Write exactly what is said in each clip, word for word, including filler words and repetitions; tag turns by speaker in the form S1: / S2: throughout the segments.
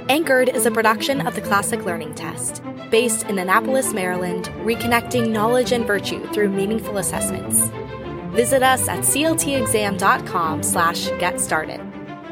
S1: Anchored is a production of the Classic Learning Test, based in Annapolis, Maryland, reconnecting knowledge and virtue through meaningful assessments. Visit us at cltexam.com slash get started.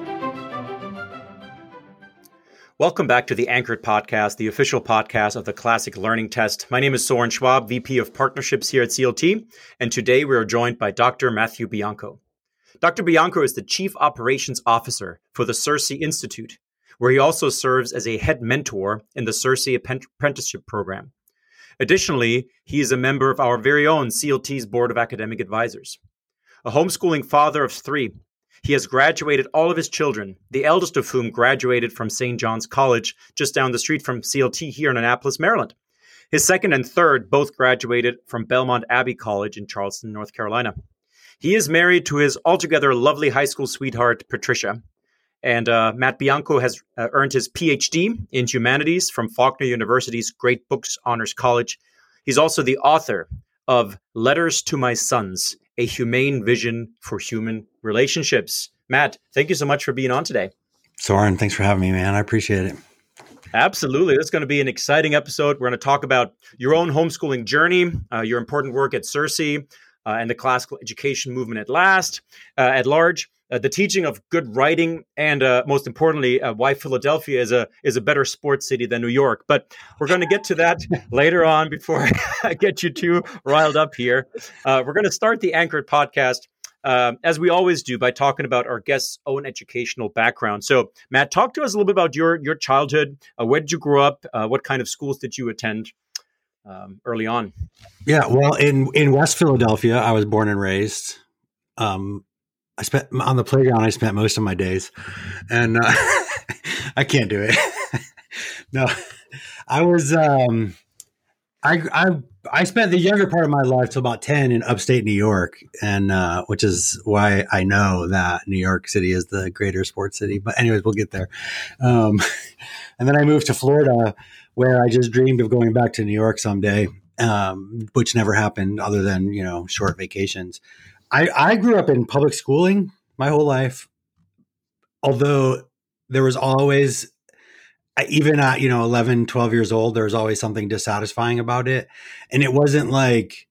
S2: Welcome back to the Anchored Podcast, the official podcast of the Classic Learning Test. My name is Soren Schwab, V P of Partnerships here at C L T, and today we are joined by Doctor Matthew Bianco. Doctor Bianco is the Chief Operations Officer for the CiRCE Institute, where he also serves as a head mentor in the CiRCE Apprenticeship Program. Additionally, he is a member of our very own C L T's Board of Academic Advisors. A homeschooling father of three, he has graduated all of his children, the eldest of whom graduated from Saint John's College just down the street from C L T here in Annapolis, Maryland. His second and third both graduated from Belmont Abbey College in Charleston, North Carolina. He is married to his altogether lovely high school sweetheart, Patricia. And uh, Matt Bianco has uh, earned his P H D in Humanities from Faulkner University's Great Books Honors College. He's also the author of Letters to My Sons, A Humane Vision for Human Relationships. Matt, thank you so much for being on today.
S3: Soren, thanks for having me, man. I appreciate it.
S2: Absolutely. This is going to be an exciting episode. We're going to talk about your own homeschooling journey, uh, your important work at CiRCE, uh, and the classical education movement at last, uh, at large. Uh, the teaching of good writing, and uh, most importantly, uh, why Philadelphia is a is a better sports city than New York. But we're going to get to that later on before I get you too riled up here. Uh, we're going to start the Anchored podcast, uh, as we always do, by talking about our guests' own educational background. So, Matt, talk to us a little bit about your your childhood. Uh, where did you grow up? Uh, what kind of schools did you attend um, early on?
S3: Yeah, well, in, in West Philadelphia, I was born and raised. Um I spent on the playground. I spent most of my days, and uh, I can't do it. No, I was. Um, I I I spent the younger part of my life till about ten in upstate New York, and uh, which is why I know that New York City is the greater sports city. But anyways, we'll get there. Um, and then I moved to Florida, where I just dreamed of going back to New York someday, um, which never happened, other than you know short vacations. I, I grew up in public schooling my whole life, although there was always, even at, you know, eleven, twelve years old, there was always something dissatisfying about it. And it wasn't like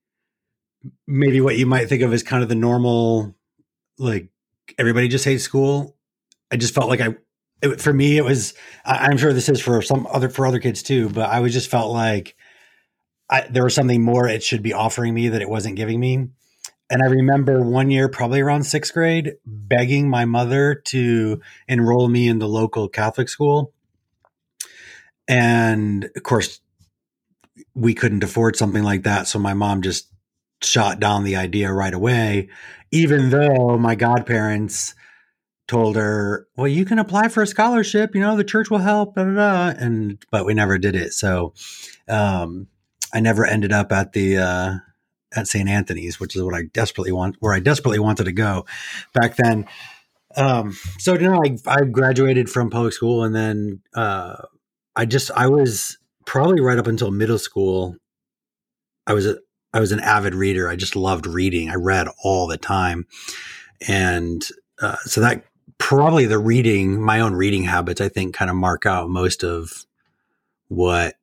S3: maybe what you might think of as kind of the normal, like everybody just hates school. I just felt like I, it, for me, it was, I, I'm sure this is for some other, for other kids too, but I was just felt like I, there was something more it should be offering me that it wasn't giving me. And I remember one year, probably around sixth grade, begging my mother to enroll me in the local Catholic school. And of course, we couldn't afford something like that. So my mom just shot down the idea right away, even though my godparents told her, well, you can apply for a scholarship, you know, the church will help, da, da, da. And, but we never did it. So um, I never ended up at the, uh, at Saint Anthony's, which is what I desperately want, where I desperately wanted to go back then. Um, so, you know, I, I graduated from public school, and then uh, I just, I was probably right up until middle school. I was, a, I was an avid reader. I just loved reading. I read all the time. And uh, so that probably the reading, my own reading habits, I think kind of mark out most of what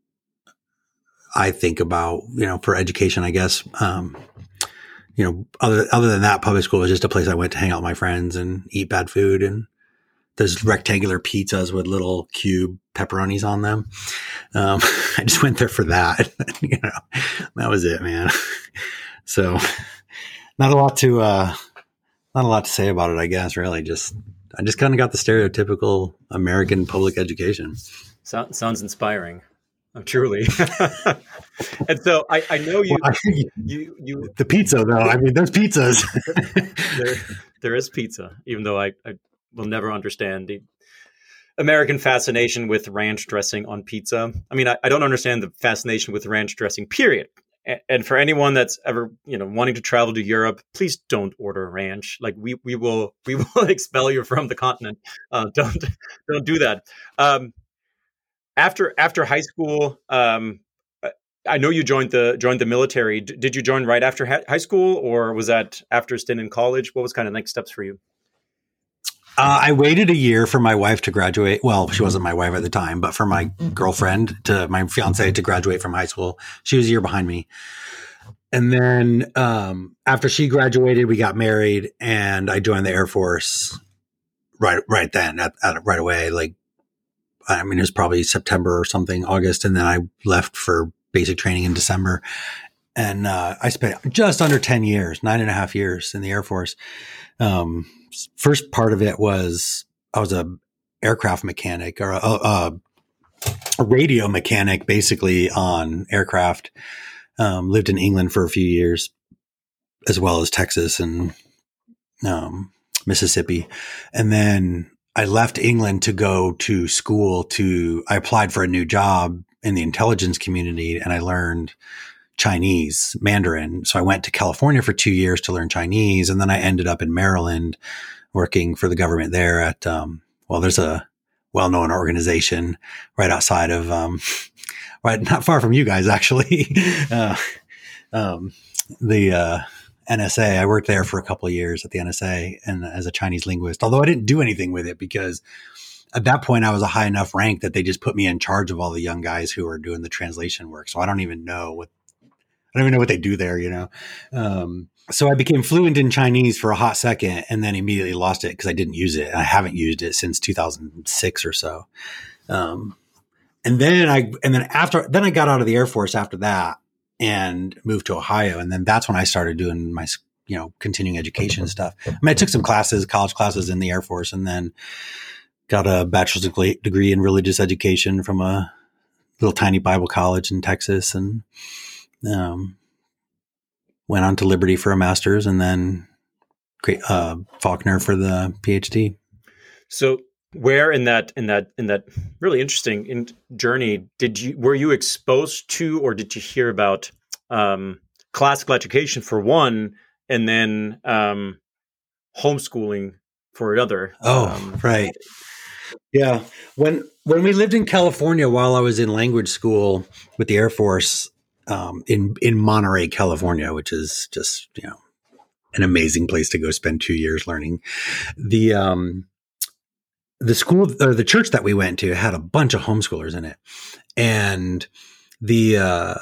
S3: I think about, you know, for education, I guess. Um, you know, other other than that, public school was just a place I went to hang out with my friends and eat bad food. And there's rectangular pizzas with little cube pepperonis on them. Um, I just went there for that. You know, that was it, man. So, not a lot to uh, not a lot to say about it, I guess. Really, just I just kind of got the stereotypical American public education.
S2: So, sounds inspiring. Oh, truly. And so I, I know you, well, I, you, you,
S3: the pizza though. I mean, there's pizzas.
S2: there, there is pizza, even though I, I will never understand the American fascination with ranch dressing on pizza. I mean, I, I don't understand the fascination with ranch dressing, period. And, and for anyone that's ever, you know, wanting to travel to Europe, please don't order ranch. Like we, we will, we will expel you from the continent. Uh, don't, don't do that. Um, After after high school, um, I know you joined the joined the military. D- did you join right after ha- high school, or was that after a stint in college? What was kind of next steps for you?
S3: Uh, I waited a year for my wife to graduate. Well, she wasn't my wife at the time, but for my girlfriend to my fiance to graduate from high school. She was a year behind me. And then um, after she graduated, we got married, and I joined the Air Force right right then, at, at, right away. Like, I mean, it was probably September or something, August, and then I left for basic training in December. And uh, I spent just under ten years, nine and a half years in the Air Force. Um, first part of it was I was a aircraft mechanic or a, a, a radio mechanic, basically on aircraft. Um, lived in England for a few years, as well as Texas and um, Mississippi. And then I left England to go to school to, I applied for a new job in the intelligence community, and I learned Chinese, Mandarin. So I went to California for two years to learn Chinese. And then I ended up in Maryland working for the government there at, um, well, there's a well-known organization right outside of, um, right, not far from you guys, actually. uh, um, the uh, N S A. I worked there for a couple of years at the N S A and as a Chinese linguist, although I didn't do anything with it because at that point I was a high enough rank that they just put me in charge of all the young guys who were doing the translation work. So I don't even know what, I don't even know what they do there, you know? Um, so I became fluent in Chinese for a hot second and then immediately lost it because I didn't use it. I haven't used it since two thousand six or so. Um, And then I, and then after, then I got out of the Air Force after that and moved to Ohio. And then that's when I started doing my, you know, continuing education stuff. I mean, I took some classes, college classes in the Air Force, and then got a bachelor's degree in religious education from a little tiny Bible college in Texas, and um, went on to Liberty for a master's, and then uh, Faulkner for the PhD.
S2: So, where in that in that in that really interesting in journey did you were you exposed to, or did you hear about um, classical education for one, and then um, homeschooling for another?
S3: Oh,
S2: um,
S3: right. Yeah. When when we lived in California while I was in language school with the Air Force um, in in Monterey, California, which is just, you know, an amazing place to go spend two years learning. The um, the school or the church that we went to had a bunch of homeschoolers in it, and the uh,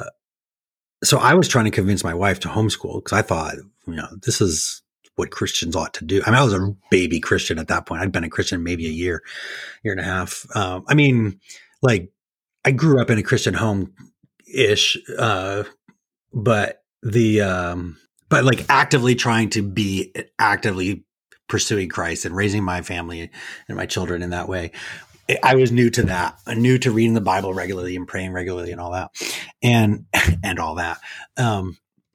S3: so I was trying to convince my wife to homeschool because I thought, you know, this is what Christians ought to do. I mean, I was a baby Christian at that point. I'd been a Christian maybe a year, year and a half. Um, I mean, like I grew up in a Christian home ish, uh, but the, um, but like actively trying to be actively pursuing Christ and raising my family and my children in that way. I was new to that. I new to reading the Bible regularly and praying regularly and all that, and, and all that. Um,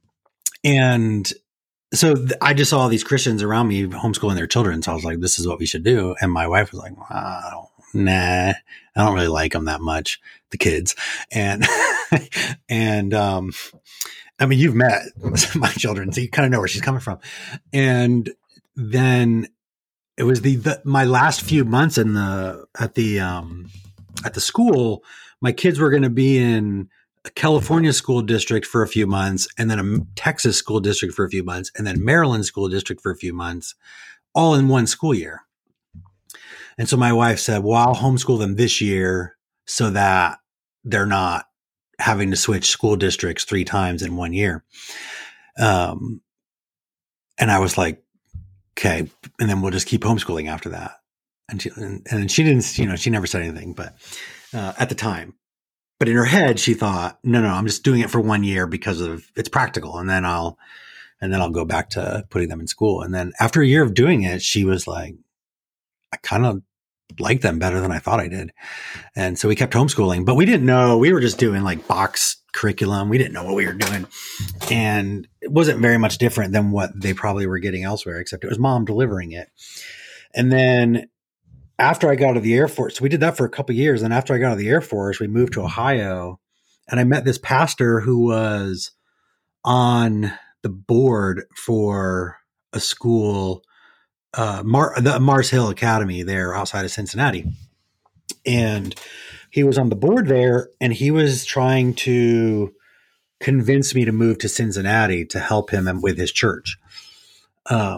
S3: and, So th- I just saw all these Christians around me homeschooling their children. So I was like, this is what we should do. And my wife was like, well, I don't, nah, I don't really like them that much, the kids. And, and, um, I mean, you've met my children, so you kind of know where she's coming from. And then it was the, the, my last few months in the, at the, um, at the school, my kids were going to be in a California school district for a few months, and then a Texas school district for a few months, and then Maryland school district for a few months, all in one school year. And so my wife said, well, I'll homeschool them this year so that they're not having to switch school districts three times in one year. Um, and I was like, okay. And then we'll just keep homeschooling after that. And she, and, and she didn't, you know, she never said anything, but uh, at the time. But in her head, she thought, no, no, I'm just doing it for one year because of it's practical. And then I'll, and then I'll go back to putting them in school. And then after a year of doing it, she was like, I kind of like them better than I thought I did. And so we kept homeschooling, but we didn't know, we were just doing like box curriculum. We didn't know what we were doing. And it wasn't very much different than what they probably were getting elsewhere, except it was mom delivering it. And then after I got out of the Air Force, we did that for a couple of years. And after I got out of the Air Force, we moved to Ohio, and I met this pastor who was on the board for a school, uh, Mar- the Mars Hill Academy there outside of Cincinnati. And he was on the board there, and he was trying to convince me to move to Cincinnati to help him with his church. Um,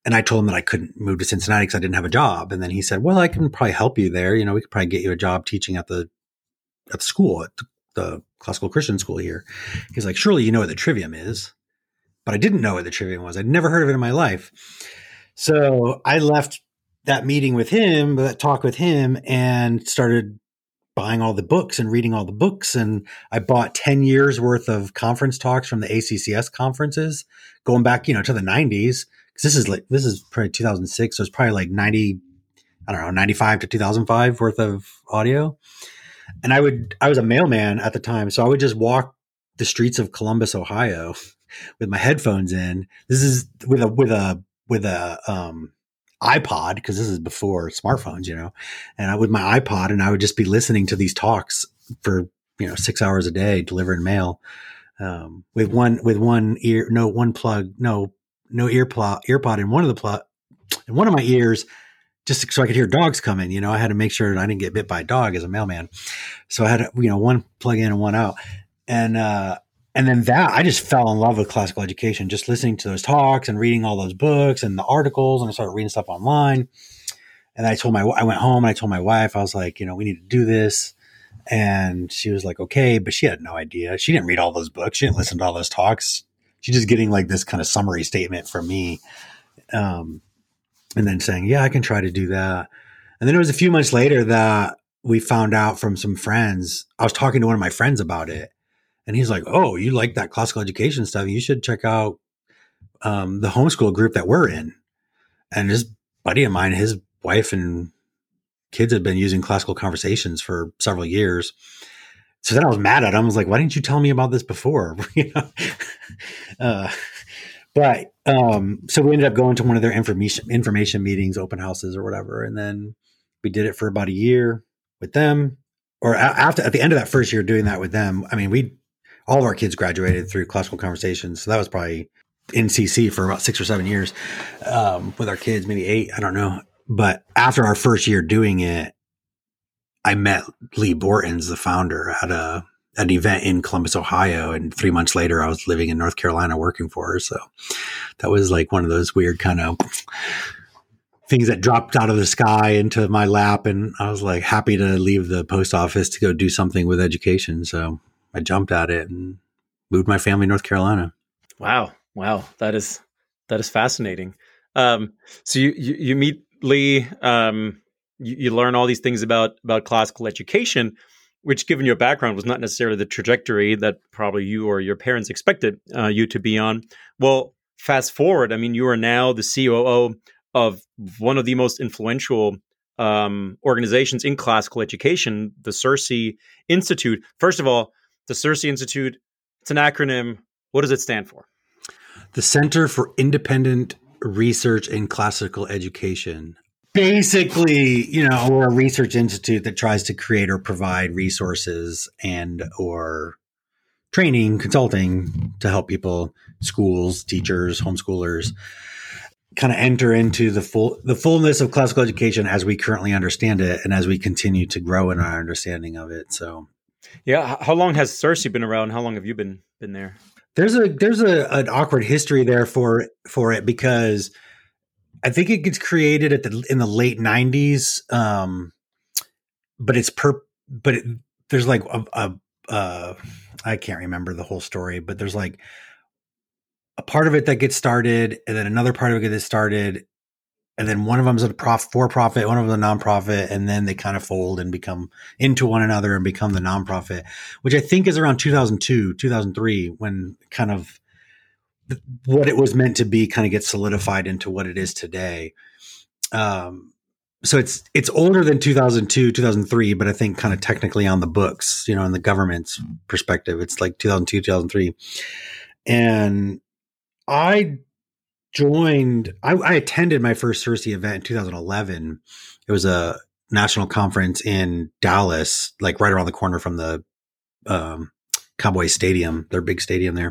S3: and I told him that I couldn't move to Cincinnati because I didn't have a job. And then he said, well, I can probably help you there. You know, we could probably get you a job teaching at the, at the school, at the, the classical Christian school here. He's like, surely you know what the trivium is. But I didn't know what the trivium was. I'd never heard of it in my life. So I left that meeting with him, that talk with him, and started buying all the books and reading all the books. And I bought ten years worth of conference talks from the A C C S conferences, going back, you know, to the nineties. Cause this is like, this is probably two thousand six. So it's probably like ninety, I don't know, ninety-five to two thousand five worth of audio. And I would, I was a mailman at the time. So I would just walk the streets of Columbus, Ohio with my headphones in. This is with a, with a, with a, um, iPod, because this is before smartphones, you know, and I with my iPod, and I would just be listening to these talks for, you know, six hours a day, delivering mail, um, with one, with one ear, no, one plug, no, no ear plug, ear pod in one of the plug, in one of my ears, just so I could hear dogs coming. You know, I had to make sure that I didn't get bit by a dog as a mailman. So I had, you know, one plug in and one out. And, uh, And then that, I just fell in love with classical education, just listening to those talks and reading all those books and the articles. And I started reading stuff online. And I told my, I went home and I told my wife, I was like, you know, we need to do this. And she was like, okay, but she had no idea. She didn't read all those books. She didn't listen to all those talks. She's just getting like this kind of summary statement from me. Um, and then saying, yeah, I can try to do that. And then it was a few months later that we found out from some friends. I was talking to one of my friends about it. And he's like, oh, you like that classical education stuff? You should check out um, the homeschool group that we're in. And this buddy of mine, his wife and kids had been using Classical Conversations for several years. So then I was mad at him. I was like, why didn't you tell me about this before? you know? uh, but um, so we ended up going to one of their information information meetings, open houses or whatever. And then we did it for about a year with them. Or a- after at the end of that first year doing that with them, I mean, we all of our kids graduated through Classical Conversations. So that was probably in C C for about six or seven years um, with our kids, maybe eight. I don't know. But after our first year doing it, I met Lee Bortons, the founder, at a an event in Columbus, Ohio. And three months later, I was living in North Carolina working for her. So that was like one of those weird kind of things that dropped out of the sky into my lap. And I was like happy to leave the post office to go do something with education. So I jumped at it and moved my family to North Carolina.
S2: Wow. Wow. That is, that is fascinating. Um, so you, you, you meet Lee, um, you, you learn all these things about, about classical education, which given your background was not necessarily the trajectory that probably you or your parents expected uh, you to be on. Well, fast forward. I mean, you are now the C O O of one of the most influential um, organizations in classical education, the CiRCE Institute. First of all, the CiRCE Institute, it's an acronym. What does it stand for?
S3: The Center for Independent Research in Classical Education. Basically, you know, we're a research institute that tries to create or provide resources and or training, consulting to help people, schools, teachers, homeschoolers, kind of enter into the full the fullness of classical education as we currently understand it and as we continue to grow in our understanding of it. So
S2: yeah. How long has CiRCE been around? How long have you been been there?
S3: There's a there's a an awkward history there for for it because I think it gets created at the in the late nineties, um, but it's per but it, there's like a, a uh, I can't remember the whole story, but there's like a part of it that gets started, and then another part of it gets started, and then one of them is a prof, for-profit, one of them is a nonprofit, and then they kind of fold and become into one another and become the nonprofit, which I think is around two thousand two, two thousand three, when kind of the, what it was meant to be kind of gets solidified into what it is today. Um, so it's it's older than two thousand two, two thousand three, but I think kind of technically on the books, you know, in the government's perspective, it's like two thousand two, two thousand three. And I joined, I, I attended my first CiRCE event in two thousand eleven. It was a national conference in Dallas, like right around the corner from the um, Cowboys Stadium, their big stadium there.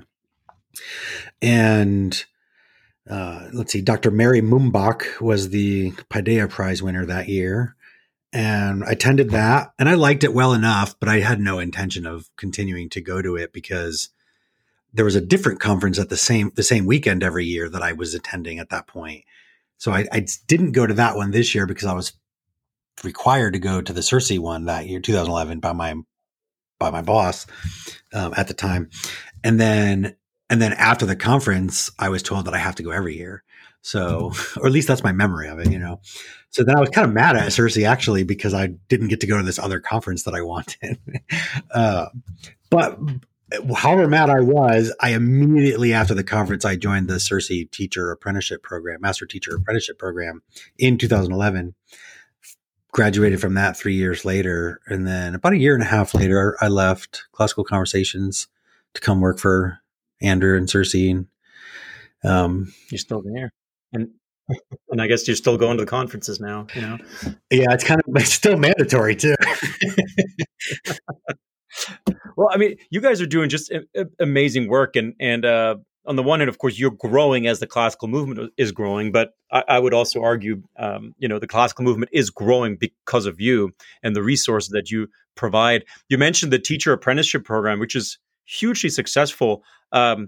S3: And uh, let's see, Doctor Mary Mumbach was the Paideia Prize winner that year. And I attended that and I liked it well enough, but I had no intention of continuing to go to it because there was a different conference at the same the same weekend every year that I was attending at that point. So I, I didn't go to that one this year because I was required to go to the CiRCE one that year, two thousand eleven, by my by my boss um, at the time. And then and then after the conference, I was told that I have to go every year. So, or at least that's my memory of it, you know. So then I was kind of mad at CiRCE actually because I didn't get to go to this other conference that I wanted. uh, but however mad I was, I immediately after the conference, I joined the CiRCE teacher apprenticeship program, master teacher apprenticeship program in two thousand eleven. Graduated from that three years later. And then about a year and a half later, I left Classical Conversations to come work for Andrew and CiRCE. And, um,
S2: you're still there. And and I guess you're still going to the conferences now, you know?
S3: Yeah, it's kind of, it's still mandatory too.
S2: Well, I mean, you guys are doing just a, a, amazing work. And, and, uh, on the one hand, of course, you're growing as the classical movement is growing, but I, I would also argue, um, you know, the classical movement is growing because of you and the resources that you provide. You mentioned the teacher apprenticeship program, which is hugely successful. Um,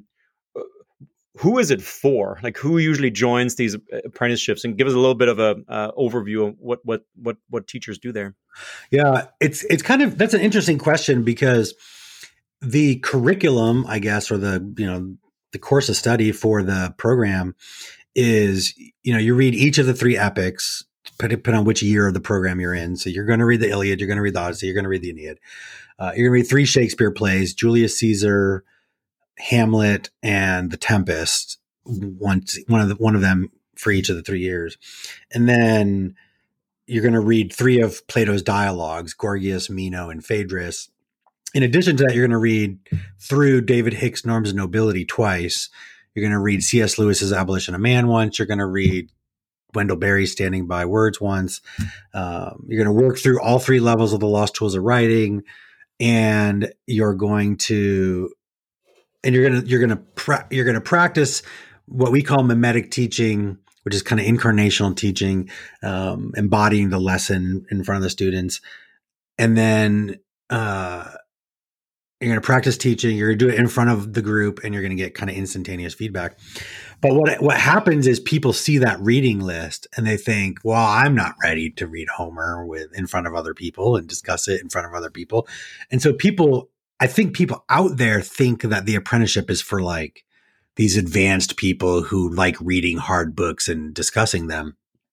S2: who is it for? Like, who usually joins these apprenticeships? And give us a little bit of a uh, overview of what what what what teachers do there.
S3: Yeah, it's it's kind of that's an interesting question because the curriculum, I guess, or the you know. the course of study for the program is, you know, you read each of the three epics, depending on which year of the program you're in. So you're going to read the Iliad, you're going to read the Odyssey, you're going to read the Aeneid. Uh, you're going to read three Shakespeare plays, Julius Caesar, Hamlet, and The Tempest, once, one of the, one of them for each of the three years. And then you're going to read three of Plato's dialogues, Gorgias, Meno, and Phaedrus. In addition to that, you're going to read through David Hicks' Norms of Nobility twice. You're going to read C S. Lewis's Abolition of Man once. You're going to read Wendell Berry's Standing by Words once. Um, you're going to work through all three levels of the Lost Tools of Writing, and you're going to, and you're going to you're going to pra- you're going to practice what we call mimetic teaching, which is kind of incarnational teaching, um, embodying the lesson in front of the students, and then. Uh, You're going to practice teaching. You're going to do it in front of the group, and you're going to get kind of instantaneous feedback. But what what happens is people see that reading list and they think, "Well, I'm not ready to read Homer with in front of other people and discuss it in front of other people." And so people, I think people out there think that the apprenticeship is for like these advanced people who like reading hard books and discussing them.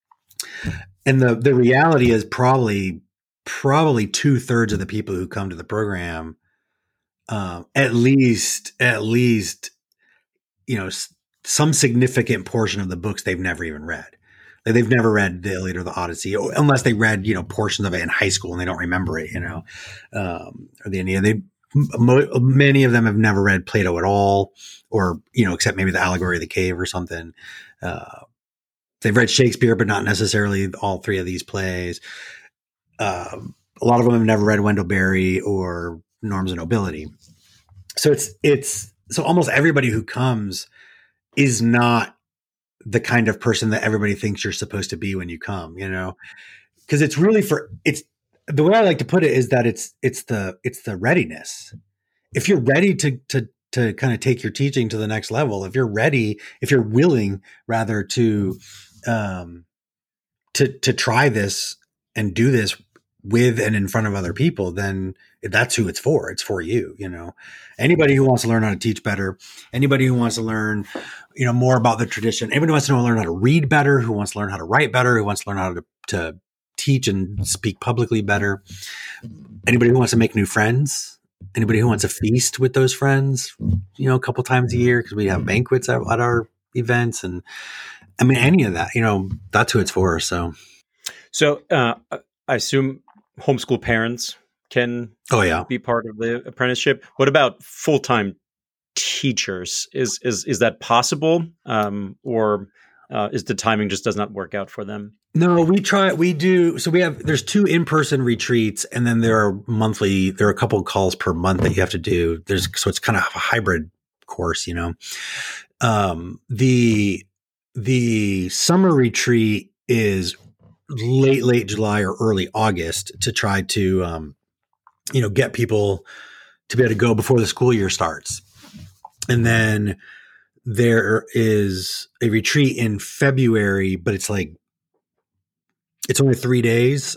S3: And the the reality is probably probably two thirds of the people who come to the program. Um, at least, at least, you know, s- some significant portion of the books they've never even read. Like they've never read the Iliad or the Odyssey, or, unless they read, you know, portions of it in high school and they don't remember it, you know, um, or the Aeneid. They, mo- many of them have never read Plato at all, or, you know, except maybe the Allegory of the Cave or something. Uh, they've read Shakespeare, but not necessarily all three of these plays. Um, a lot of them have never read Wendell Berry or Norms of Nobility. So it's, it's, so almost everybody who comes is not the kind of person that everybody thinks you're supposed to be when you come, you know, because it's really for, it's the way I like to put it is that it's, it's the, it's the readiness. If you're ready to, to, to kind of take your teaching to the next level, if you're ready, if you're willing rather to, um, to, to try this and do this with and in front of other people, then that's who it's for. It's for you, you know, anybody who wants to learn how to teach better, anybody who wants to learn, you know, more about the tradition, anybody who wants to learn how to read better, who wants to learn how to write better, who wants to learn how to, to teach and speak publicly better, anybody who wants to make new friends, anybody who wants to feast with those friends, you know, a couple times a year, because we have banquets at, at our events. And I mean, any of that, you know, that's who it's for. So,
S2: so uh, I assume homeschool parents can
S3: oh yeah
S2: be part of the apprenticeship. What about full-time teachers? Is is is that possible, um, or uh, is the timing just does not work out for them?
S3: No, we try. We do. So we have. There's two in-person retreats, and then there are monthly. There are a couple of calls per month that you have to do. There's so it's kind of a hybrid course, you know. Um, the the summer retreat is late late July or early August to try to um, you know get people to be able to go before the school year starts, and then there is a retreat in February, but it's like, it's only three days.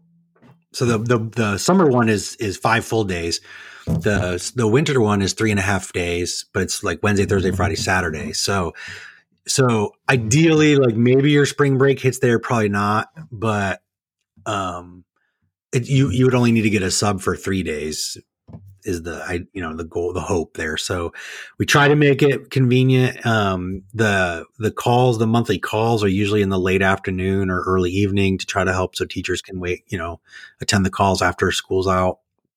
S3: So the, the, the summer one is, is five full days. The, the winter one is three and a half days, but it's like Wednesday, Thursday, Friday, Saturday. So, so ideally, like maybe your spring break hits there, probably not, but, um, it, you, you would only need to get a sub for three days is the, I, you know, the goal, the hope there. So we try to make it convenient. Um, the, the calls, the monthly calls are usually in the late afternoon or early evening to try to help so teachers can wait, you know, attend the calls after school's out.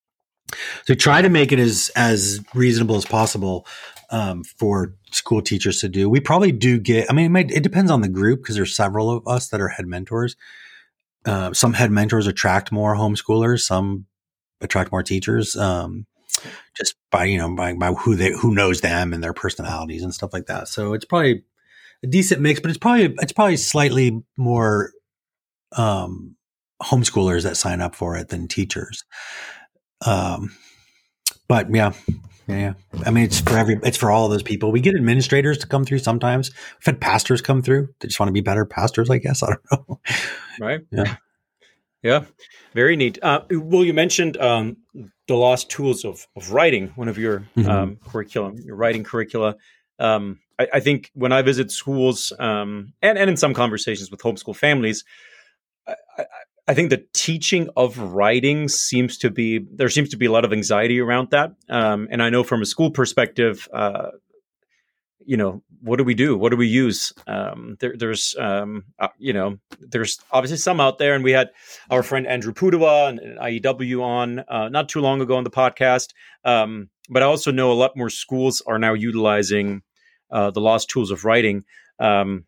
S3: So we try to make it as, as reasonable as possible, um, for school teachers to do. We probably do get, I mean, it might, it depends on the group because there's several of us that are head mentors. Uh, some head mentors attract more homeschoolers, some attract more teachers. Um, just by, you know, by, by who they, who knows them and their personalities and stuff like that. So it's probably a decent mix, but it's probably, it's probably slightly more, um, homeschoolers that sign up for it than teachers. Um, but yeah, yeah, yeah. I mean, it's for every, it's for all of those people. We get administrators to come through sometimes. We've had pastors come through. They just want to be better pastors, I guess. I don't know.
S2: Right.
S3: Yeah.
S2: Yeah. Very neat. Uh, well, you mentioned, um, the lost tools of, of writing, one of your mm-hmm. um, curriculum, your writing curricula. Um, I, I think when I visit schools um, and, and in some conversations with homeschool families, I, I, I think the teaching of writing seems to be, there seems to be a lot of anxiety around that. Um, and I know from a school perspective, uh, you know, what do we do? What do we use? Um, there, there's, um, uh, you know, there's obviously some out there, and we had our friend Andrew Pudawa and, and I E W on uh, not too long ago on the podcast. Um, but I also know a lot more schools are now utilizing uh, the lost tools of writing, um,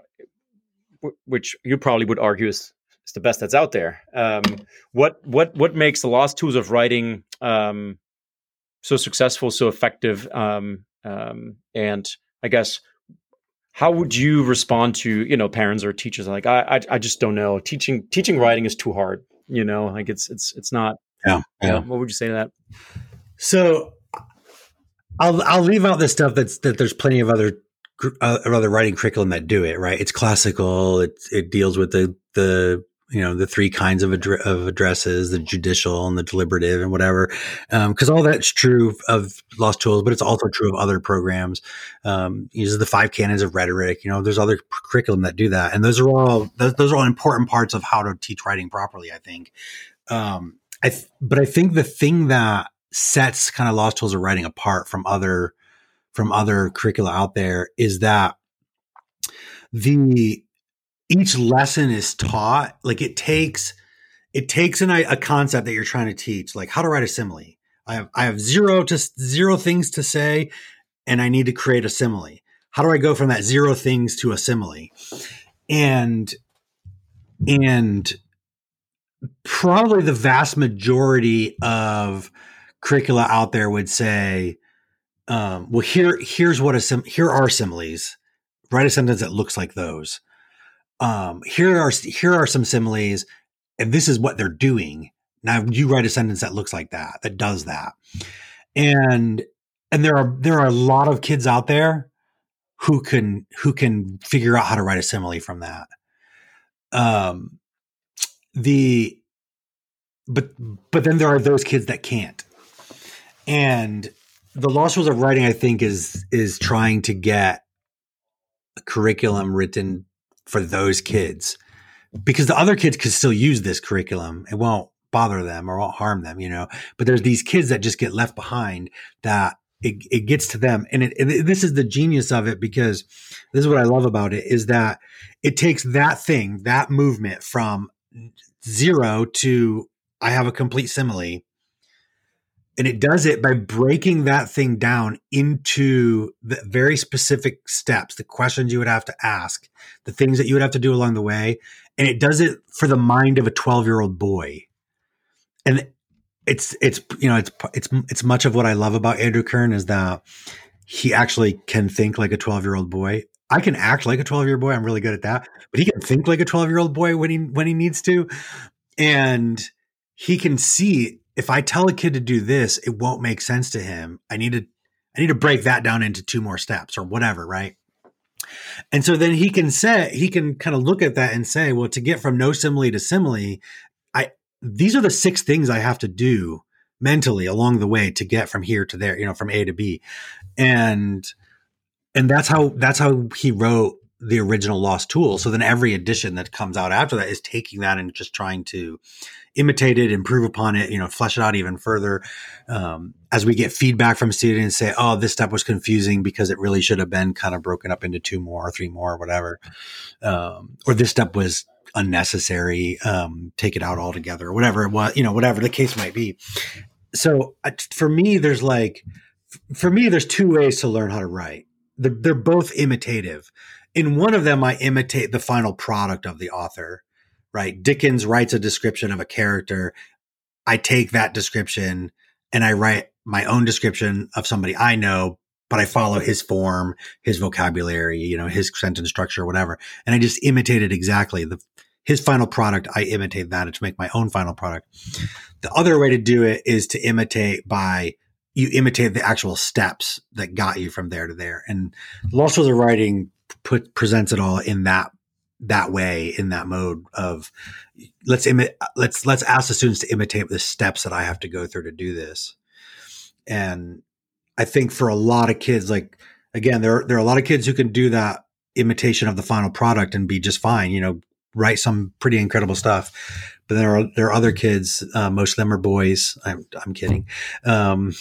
S2: w- which you probably would argue is, is the best that's out there. Um, what what what makes the lost tools of writing um, so successful, so effective, um, um, and I guess, how would you respond to, you know, parents or teachers like, I, I, I just don't know. Teaching, teaching writing is too hard. You know, like it's, it's, it's not.
S3: Yeah. Yeah.
S2: You know, what would you say to that?
S3: So I'll, I'll leave out the stuff that's, that there's plenty of other, uh, other writing curriculum that do it, right? It's classical. It, it deals with the, the, you know, the three kinds of, addre- of addresses, the judicial and the deliberative and whatever. Um, cause all that's true of Lost Tools, but it's also true of other programs. Um, uses the five canons of rhetoric. You know, there's other curriculum that do that. And those are all, those, those are all important parts of how to teach writing properly, I think. Um, I, th- but I think the thing that sets kind of Lost Tools of writing apart from other, from other curricula out there is that the, each lesson is taught, like it takes, it takes an, a concept that you're trying to teach, like how to write a simile. I have, I have zero to zero things to say, and I need to create a simile. How do I go from that zero things to a simile? And, and probably the vast majority of curricula out there would say, um, well, here, here's what a sim, here are similes. Write a sentence that looks like those. Um, here are, here are some similes, and this is what they're doing. Now you write a sentence that looks like that, that does that. And, and there are, there are a lot of kids out there who can, who can figure out how to write a simile from that. Um, the, but, but then there are those kids that can't. And the Lost Tools of Writing, I think, is, is trying to get a curriculum written for those kids, because the other kids could still use this curriculum. It won't bother them or won't harm them, you know, but there's these kids that just get left behind that it, it gets to them. And, it, and this is the genius of it, because this is what I love about it, is that it takes that thing, that movement from zero to I have a complete simile. And it does it by breaking that thing down into the very specific steps, the questions you would have to ask, the things that you would have to do along the way. And it does it for the mind of a twelve year old boy. And it's, it's, you know, it's, it's, it's much of what I love about Andrew Kern is that he actually can think like a twelve year old boy. I can act like a twelve year old boy. I'm really good at that, but he can think like a twelve year old boy when he, when he needs to. And he can see, if I tell a kid to do this, it won't make sense to him. I need to, I I need to break that down into two more steps or whatever, right? And so then he can say, he can kind of look at that and say, well, to get from no simile to simile, I, these are the six things I have to do mentally along the way to get from here to there, you know, from A to B. And, and that's how, that's how he wrote the original Lost Tool. So then every edition that comes out after that is taking that and just trying to imitate it, improve upon it, you know, flesh it out even further. Um, as we get feedback from students say, oh, this step was confusing because it really should have been kind of broken up into two more, or three more, or whatever. Um, or this step was unnecessary. Um, take it out altogether, or whatever it was, you know, whatever the case might be. So uh, for me, there's like, for me, there's two ways to learn how to write. They're, they're both imitative. In one of them, I imitate the final product of the author, right? Dickens writes a description of a character. I take that description and I write my own description of somebody I know, but I follow his form, his vocabulary, you know, his sentence structure, whatever. And I just imitate it exactly. The, his final product, I imitate that to make my own final product. The other way to do it is to imitate by you imitate the actual steps that got you from there to there. And Lost Tools of Writing put presents it all in that that way, in that mode of let's imi- let's let's ask the students to imitate the steps that I have to go through to do this. And I think for a lot of kids, like again, there there are a lot of kids who can do that imitation of the final product and be just fine, you know, write some pretty incredible stuff. But there are there are other kids, uh, most of them are boys. I'm I'm kidding. Um,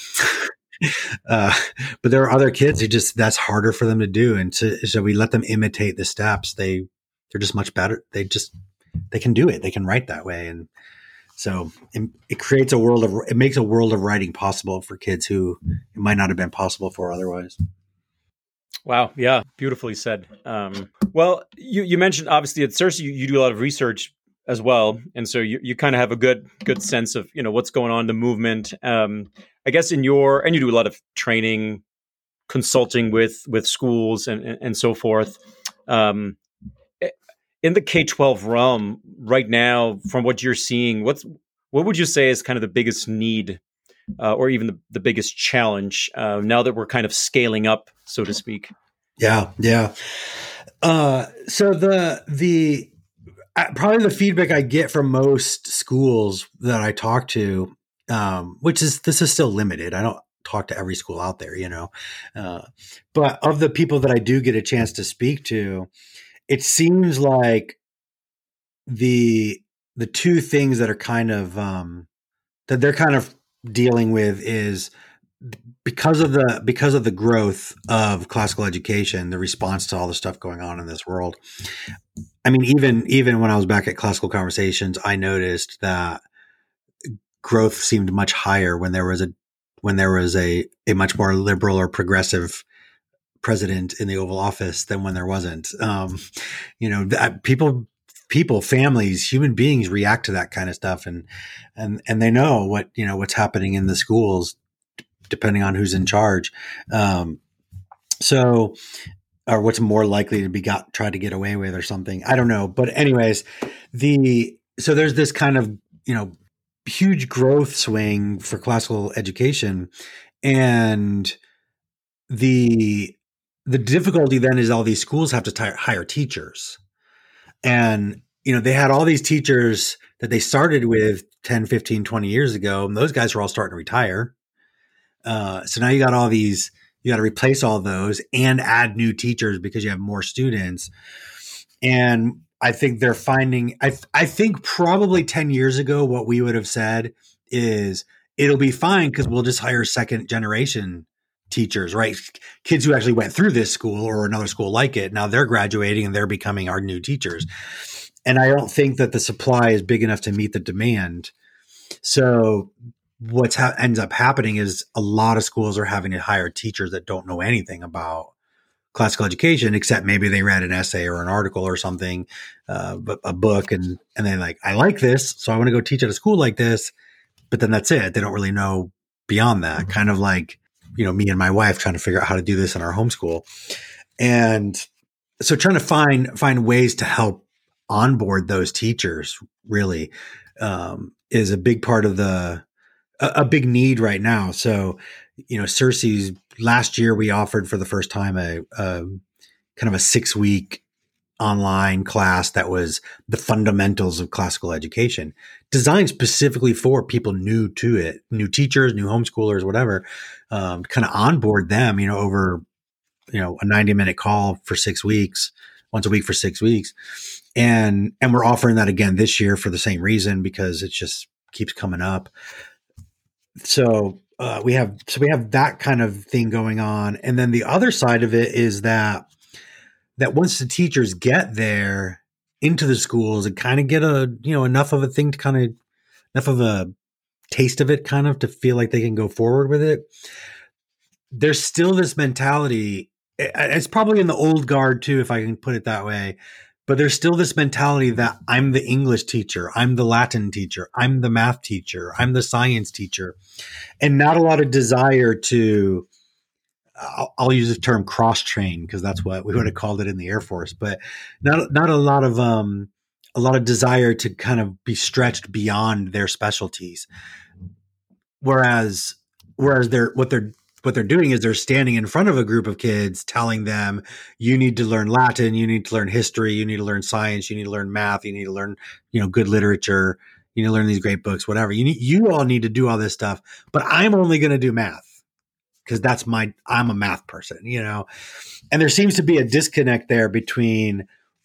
S3: Uh, but there are other kids who just, that's harder for them to do. And so, so we let them imitate the steps. They, they're just much better. They just, they can do it. They can write that way. And so it, it creates a world of, it makes a world of writing possible for kids who it might not have been possible for otherwise.
S2: Wow. Yeah. Beautifully said. Um, well, you, you mentioned obviously at CiRCE, you, you do a lot of research as well. And so you, you kind of have a good, good sense of, you know, what's going on in the movement. Um, I guess in your, and you do a lot of training, consulting with, with schools and, and, and so forth. Um, in the K twelve realm right now, from what you're seeing, what's, what would you say is kind of the biggest need uh, or even the, the biggest challenge uh, now that we're kind of scaling up, so to speak?
S3: Yeah. Yeah. Uh, so the, the, probably the feedback I get from most schools that I talk to, um, which is, this is still limited. I don't talk to every school out there, you know, uh, but of the people that I do get a chance to speak to, it seems like the, the two things that are kind of, um, that they're kind of dealing with is because of the, because of the growth of classical education, the response to all the stuff going on in this world. I mean, even, even when I was back at Classical Conversations, I noticed that growth seemed much higher when there was a, when there was a, a much more liberal or progressive president in the Oval Office than when there wasn't. Um, you know, that people, people, families, human beings react to that kind of stuff. And, and, and they know what, you know, what's happening in the schools, depending on who's in charge. Um, so, or what's more likely to be got, tried to get away with or something. I don't know. But anyways, the, so there's this kind of, you know, huge growth swing for classical education. And the, the difficulty then is all these schools have to t- hire teachers. And, you know, they had all these teachers that they started with ten, fifteen, twenty years ago. And those guys are all starting to retire. Uh, so now you got all these, you got to replace all those and add new teachers because you have more students. And I think they're finding, I, I think probably ten years ago, what we would have said is it'll be fine because we'll just hire second generation teachers, right? Kids who actually went through this school or another school like it. Now they're graduating and they're becoming our new teachers. And I don't think that the supply is big enough to meet the demand. So what's ha- ends up happening is a lot of schools are having to hire teachers that don't know anything about classical education, except maybe they read an essay or an article or something, uh, but a book, and and they're like, I like this, so I want to go teach at a school like this. But then that's it. They don't really know beyond that. Mm-hmm. Kind of like, you know, me and my wife trying to figure out how to do this in our homeschool, and so trying to find find ways to help onboard those teachers really um, is a big part of the a, a big need right now. So, you know, CiRCE's last year we offered for the first time a, a kind of a six week online class that was the fundamentals of classical education, designed specifically for people new to it, new teachers, new homeschoolers, whatever, um, kind of onboard them, you know, over, you know, a ninety minute call for six weeks, once a week for six weeks. And, and we're offering that again this year for the same reason, because it just keeps coming up. So, uh, we have, so we have that kind of thing going on. And then the other side of it is that, that once the teachers get there into the schools and kind of get a, you know, enough of a thing to kind of, enough of a taste of it kind of to feel like they can go forward with it, there's still this mentality. It's probably in the old guard too, if I can put it that way, but there's still this mentality that I'm the English teacher, I'm the Latin teacher, I'm the math teacher, I'm the science teacher, and not a lot of desire to, I'll, I'll use the term cross-train because that's what we would have called it in the Air Force, but not not a lot of um, a lot of desire to kind of be stretched beyond their specialties. Whereas, whereas they're what they're what they're doing is they're standing in front of a group of kids, telling them, "You need to learn Latin, you need to learn history, you need to learn science, you need to learn math, you need to learn, you know, good literature, you need to learn these great books, whatever. You need, you all need to do all this stuff, but I'm only going to do math." Because that's my, I'm a math person, you know, and there seems to be a disconnect there between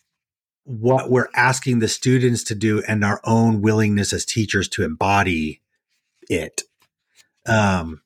S3: what we're asking the students to do and our own willingness as teachers to embody it. Um,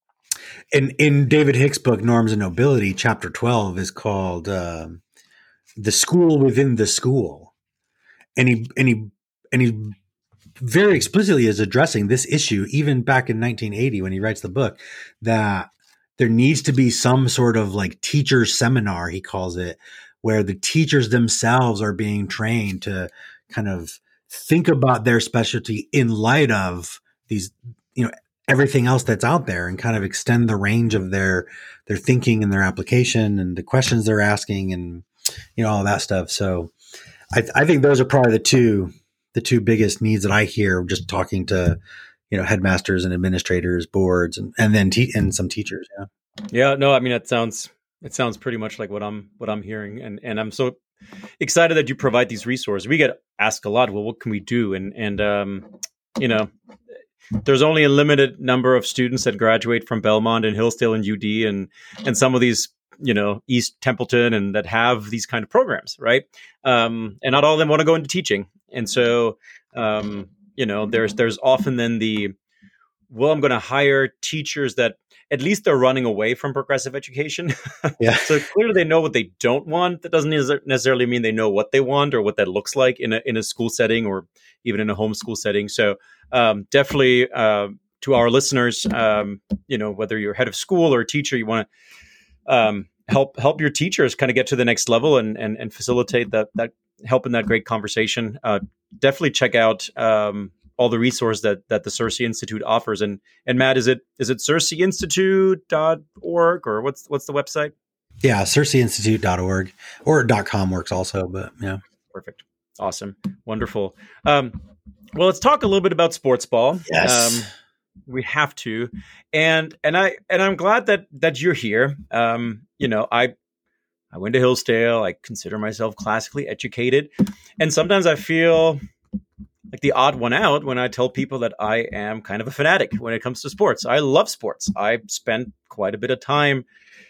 S3: in, in David Hicks' book, Norms and Nobility, chapter twelve is called um, The School Within the School. And he, and he, and he very explicitly is addressing this issue, even back in nineteen eighty when he writes the book, that there needs to be some sort of like teacher seminar, he calls it, where the teachers themselves are being trained to kind of think about their specialty in light of these, you know, everything else that's out there, and kind of extend the range of their, their thinking and their application and the questions they're asking and, you know, all that stuff. So I, I think those are probably the two, the two biggest needs that I hear just talking to, you know, headmasters and administrators, boards, and, and then te- and some teachers. Yeah.
S2: Yeah. No, I mean, it sounds, it sounds pretty much like what I'm, what I'm hearing. And, and I'm so excited that you provide these resources. We get asked a lot, well, what can we do? And, and, um, you know, there's only a limited number of students that graduate from Belmont and Hillsdale and U D and, and some of these, you know, East Templeton, and that have these kind of programs. Right. Um, and not all of them want to go into teaching. And so, um, you know, there's there's often then the, well, I'm going to hire teachers that at least they're running away from progressive education.
S3: Yeah.
S2: So clearly they know what they don't want. That doesn't necessarily mean they know what they want or what that looks like in a in a school setting or even in a homeschool setting. So um, definitely uh, to our listeners, um, you know, whether you're head of school or a teacher, you want to um, help help your teachers kind of get to the next level and and, and facilitate that that help in that great conversation. Uh, definitely check out um, all the resources that that the CiRCE Institute offers. And and Matt, is it is it circe institute dot org or what's what's the website?
S3: Yeah, circe institute dot org or .com works also, but yeah.
S2: Perfect. Awesome. Wonderful. Um, well, let's talk a little bit about sports ball.
S3: Yes.
S2: Um, we have to. And and I and I'm glad that that you're here. Um, you know, I I went to Hillsdale. I consider myself classically educated. And sometimes I feel like the odd one out when I tell people that I am kind of a fanatic when it comes to sports. I love sports. I spent quite a bit of time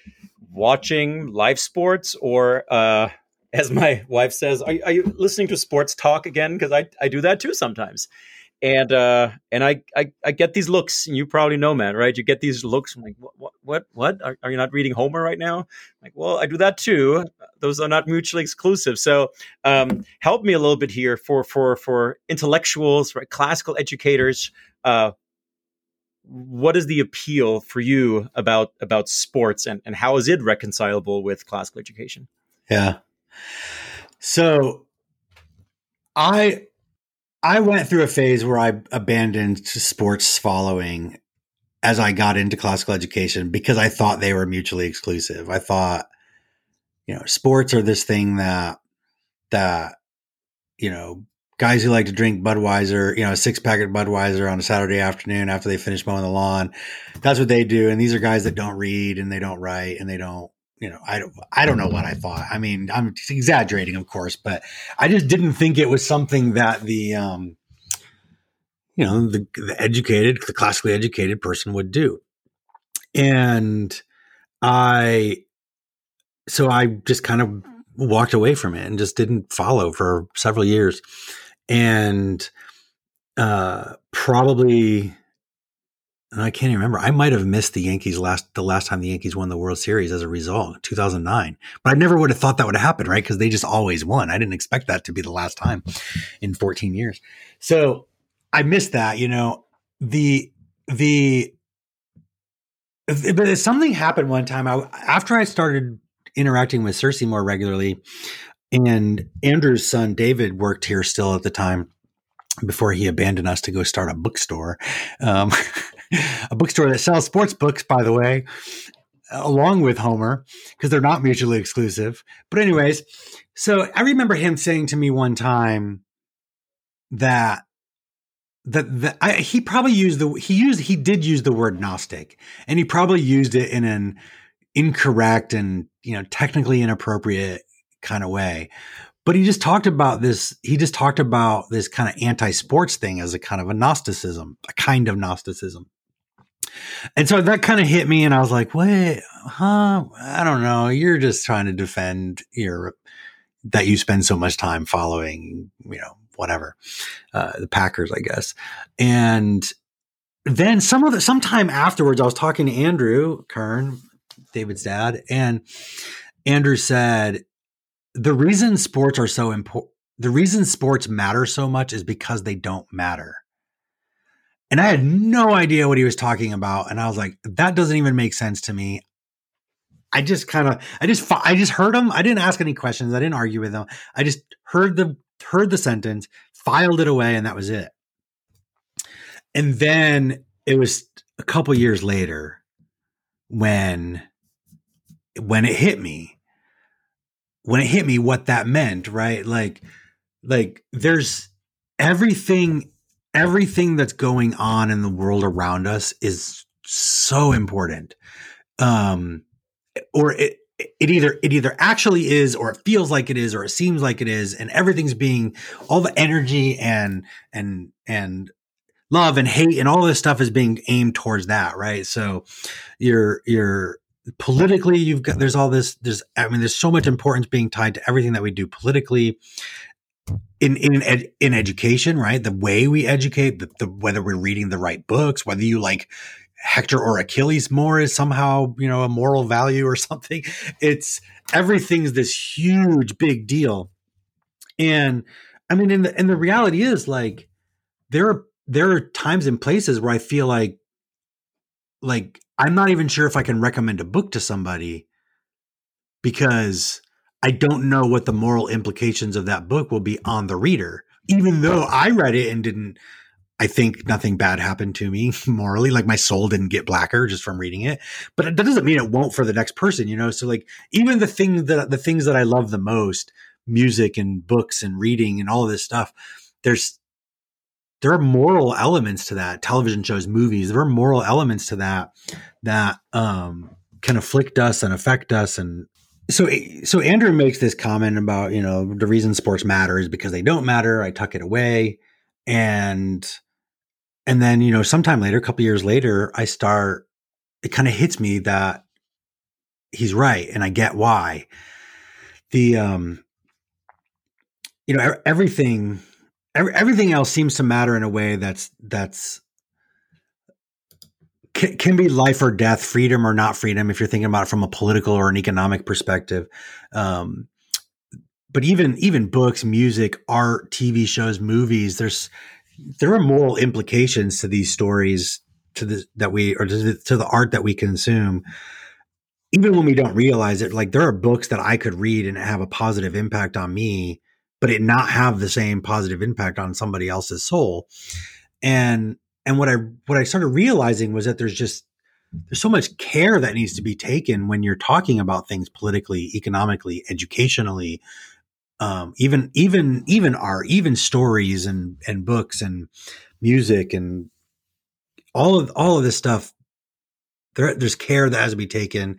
S2: watching live sports, or uh, as my wife says, are, are you listening to sports talk again? Because I, I do that too sometimes. And uh, and I, I I get these looks, and you probably know, man, right? You get these looks. I'm like, what, what, what? Are, are you not reading Homer right now? I'm like, well, I do that too. Those are not mutually exclusive. So um, help me a little bit here for for for intellectuals, right? Classical educators. Uh, what is the appeal for you about about sports, and, and how is it reconcilable with classical education?
S3: Yeah. So I. I went through a phase where I abandoned sports following as I got into classical education because I thought they were mutually exclusive. I thought, you know, sports are this thing that, that, you know, guys who like to drink Budweiser, you know, a six pack of Budweiser on a Saturday afternoon after they finish mowing the lawn. That's what they do. And these are guys that don't read and they don't write and they don't, you know, I don't, I don't know what I thought. I mean, I'm exaggerating, of course, but I just didn't think it was something that the, um, you know, the, the educated, the classically educated person would do. And I, so I just kind of walked away from it and just didn't follow for several years. And uh, probably, I can't even remember. I might have missed the Yankees last, the last time the Yankees won the World Series as a result, two thousand nine. But I never would have thought that would happen, right? Because they just always won. I didn't expect that to be the last time in fourteen years. So I missed that, you know, the, the, but something happened one time. I, after I started interacting with Cersei more regularly, and Andrew's son, David, worked here still at the time before he abandoned us to go start a bookstore, um, a bookstore that sells sports books, by the way, along with Homer, because they're not mutually exclusive. But anyways, so I remember him saying to me one time that that, that I, he probably used the, he used, he did use the word Gnostic, and he probably used it in an incorrect and, you know, technically inappropriate kind of way. But he just talked about this, he just talked about this kind of anti-sports thing as a kind of a Gnosticism, a kind of Gnosticism. And so that kind of hit me, and I was like, wait, huh? I don't know. You're just trying to defend your, that you spend so much time following, you know, whatever, uh, the Packers, I guess. And then some of the, sometime afterwards, I was talking to Andrew Kern, David's dad, and Andrew said, the reason sports are so important, the reason sports matter so much is because they don't matter. And I had no idea what he was talking about. And I was like, that doesn't even make sense to me. I just kind of, I just, I just heard him. I didn't ask any questions. I didn't argue with him. I just heard the, heard the sentence, filed it away, and that was it. And then it was a couple years later when, when it hit me, when it hit me what that meant, right? Like, like there's everything, everything that's going on in the world around us is so important. Um, or it, it either, it either actually is, or it feels like it is, or it seems like it is. And everything's being, all the energy and, and, and love and hate and all this stuff is being aimed towards that. Right. So you're, you're politically, you've got, there's all this, there's, I mean, there's so much importance being tied to everything that we do politically. In in ed, in education, right? The way we educate, the, the whether we're reading the right books, whether you like Hector or Achilles more is somehow, you know, a moral value or something. It's everything's this huge big deal. And I mean, and the, and the reality is, like, there are there are times and places where I feel like like I'm not even sure if I can recommend a book to somebody because I don't know what the moral implications of that book will be on the reader, even though I read it and didn't, I think nothing bad happened to me morally. Like my soul didn't get blacker just from reading it, but that doesn't mean it won't for the next person, you know? So like even the thing that, the things that I love the most, music and books and reading and all of this stuff, there's, there are moral elements to that. Television shows, movies, there are moral elements to that, that, um, can afflict us and affect us. And, So, so Andrew makes this comment about, you know, the reason sports matter is because they don't matter. I tuck it away. And, and then, you know, sometime later, a couple years later, I start, it kind of hits me that he's right. And I get why. The, um, you know, everything, every, everything else seems to matter in a way that's, that's, can be life or death, freedom or not freedom, if you're thinking about it from a political or an economic perspective. Um, but even, even books, music, art, T V shows, movies, there's, there are moral implications to these stories, to the, that we, or to the, to the art that we consume, even when we don't realize it. Like there are books that I could read and have a positive impact on me, but it not have the same positive impact on somebody else's soul. And, And what I what I started realizing was that there's just there's so much care that needs to be taken when you're talking about things politically, economically, educationally, um, even even even art, even stories and and books and music and all of all of this stuff. There, there's care that has to be taken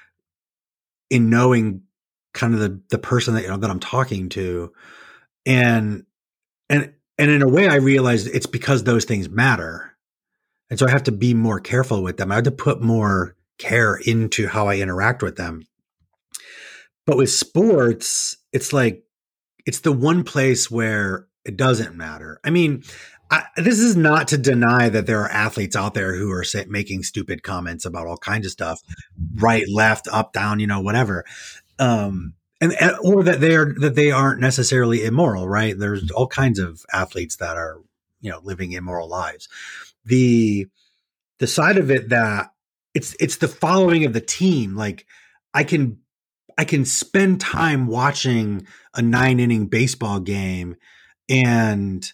S3: in knowing kind of the the person that you know that I'm talking to, and and and in a way, I realized it's because those things matter, and so I have to be more careful with them. I have to put more care into how I interact with them. But with sports, it's like it's the one place where it doesn't matter. I mean, I, this is not to deny that there are athletes out there who are say, making stupid comments about all kinds of stuff, right, left, up, down, you know, whatever, um, and, and or that they are that they aren't necessarily immoral, right? There's all kinds of athletes that are, you know, living immoral lives. The the side of it that it's it's the following of the team. Like I can I can spend time watching a nine inning baseball game and